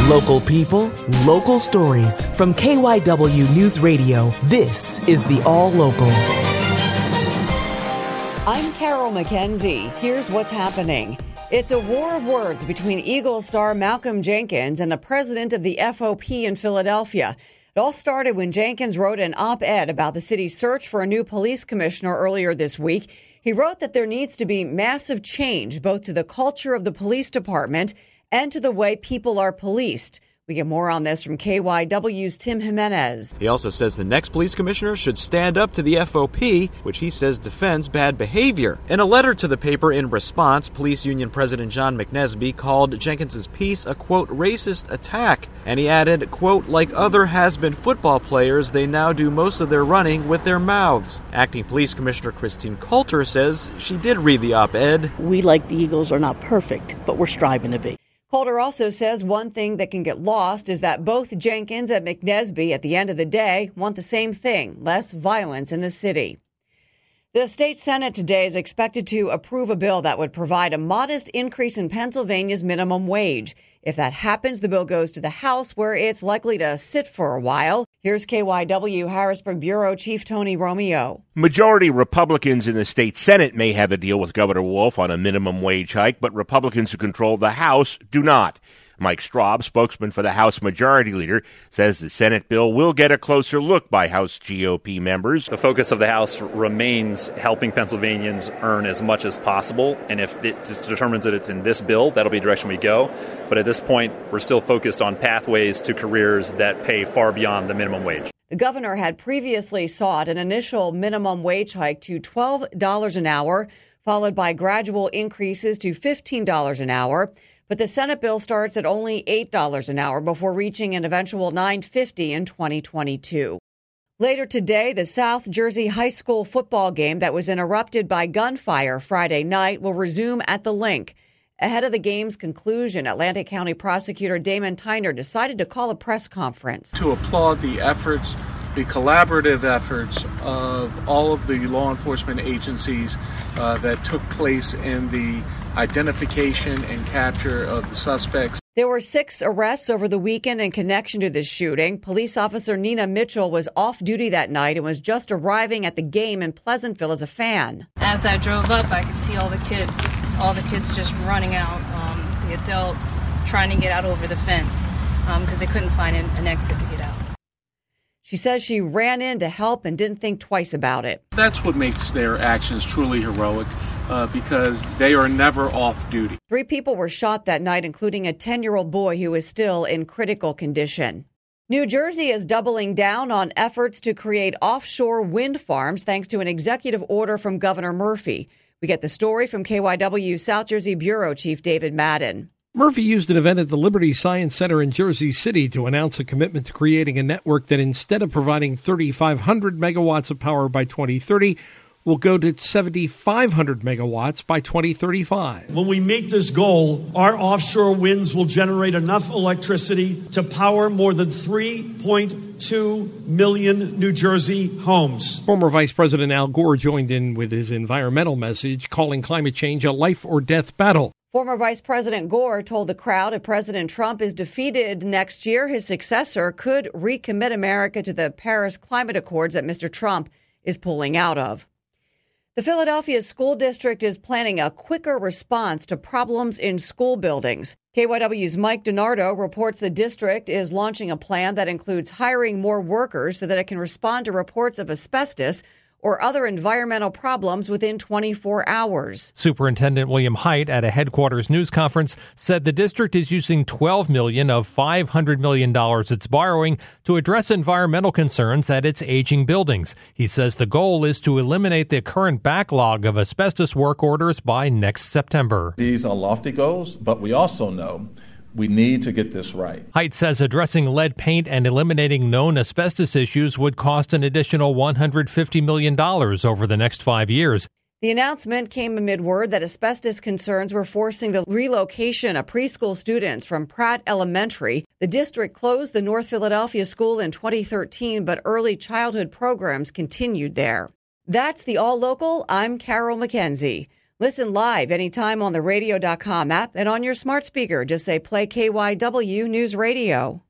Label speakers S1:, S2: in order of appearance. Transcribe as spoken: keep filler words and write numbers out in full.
S1: Local people, local stories. From K Y W News Radio, this is the All Local.
S2: I'm Carol McKenzie. Here's what's happening. It's a war of words between Eagles star Malcolm Jenkins and the president of the F O P in Philadelphia. It all started when Jenkins wrote an op-ed about the city's search for a new police commissioner earlier this week. He wrote that there needs to be massive change both to the culture of the police department and to the way people are policed. We get more on this from K Y W's Tim Jimenez.
S3: He also says the next police commissioner should stand up to the F O P, which he says defends bad behavior. In a letter to the paper in response, police union president John McNesby called Jenkins's piece a, quote, racist attack. And he added, quote, like other has-been football players, they now do most of their running with their mouths. Acting Police Commissioner Christine Coulter says she did read the op-ed.
S4: We, like the Eagles, are not perfect, but we're striving to be.
S2: Coulter also says one thing that can get lost is that both Jenkins and McNesby, at the end of the day, want the same thing, less violence in the city. The state Senate today is expected to approve a bill that would provide a modest increase in Pennsylvania's minimum wage. If that happens, the bill goes to the House, where it's likely to sit for a while. Here's K Y W Harrisburg Bureau Chief Tony Romeo.
S5: Majority Republicans in the state Senate may have a deal with Governor Wolf on a minimum wage hike, but Republicans who control the House do not. Mike Straub, spokesman for the House Majority Leader, says the Senate bill will get a closer look by House G O P members.
S6: The focus of the House remains helping Pennsylvanians earn as much as possible, and if it determines that it's in this bill, that'll be the direction we go. But at this point, we're still focused on pathways to careers that pay far beyond the minimum wage.
S2: The governor had previously sought an initial minimum wage hike to twelve dollars an hour, followed by gradual increases to fifteen dollars an hour. But the Senate bill starts at only eight dollars an hour before reaching an eventual nine dollars and fifty cents in twenty twenty-two. Later today, the South Jersey High School football game that was interrupted by gunfire Friday night will resume at the Link. Ahead of the game's conclusion, Atlantic County Prosecutor Damon Tyner decided to call a press conference.
S7: To applaud the efforts, the collaborative efforts of all of the law enforcement agencies uh, that took place in the identification and capture of the suspects.
S2: There were six arrests over the weekend in connection to this shooting. Police officer Nina Mitchell was off duty that night and was just arriving at the game in Pleasantville as a fan.
S8: As I drove up, I could see all the kids, all the kids just running out, um, the adults trying to get out over the fence because um, they couldn't find an, an exit to get out.
S2: She says she ran in to help and didn't think twice about it.
S7: That's what makes their actions truly heroic, uh, because they are never off duty.
S2: Three people were shot that night, including a ten-year-old boy who is still in critical condition. New Jersey is doubling down on efforts to create offshore wind farms thanks to an executive order from Governor Murphy. We get the story from K Y W South Jersey Bureau Chief David Madden.
S9: Murphy used an event at the Liberty Science Center in Jersey City to announce a commitment to creating a network that, instead of providing thirty-five hundred megawatts of power by twenty thirty, will go to seventy-five hundred megawatts by twenty thirty-five.
S10: When we meet this goal, our offshore winds will generate enough electricity to power more than three point two million New Jersey homes.
S9: Former Vice President Al Gore joined in with his environmental message, calling climate change a life or death battle.
S2: Former Vice President Gore told the crowd if President Trump is defeated next year, his successor could recommit America to the Paris Climate Accords that Mister Trump is pulling out of. The Philadelphia School District is planning a quicker response to problems in school buildings. K Y W's Mike DiNardo reports the district is launching a plan that includes hiring more workers so that it can respond to reports of asbestos or other environmental problems within twenty-four hours.
S11: Superintendent William Haidt at a headquarters news conference said the district is using twelve million dollars of five hundred million dollars it's borrowing to address environmental concerns at its aging buildings. He says the goal is to eliminate the current backlog of asbestos work orders by next September.
S12: These are lofty goals, but we also know we need to get this right.
S11: Haidt says addressing lead paint and eliminating known asbestos issues would cost an additional one hundred fifty million dollars over the next five years.
S2: The announcement came amid word that asbestos concerns were forcing the relocation of preschool students from Pratt Elementary. The district closed the North Philadelphia school in twenty thirteen, but early childhood programs continued there. That's the All Local. I'm Carol McKenzie. Listen live anytime on the radio dot com app and on your smart speaker. Just say play K Y W News Radio.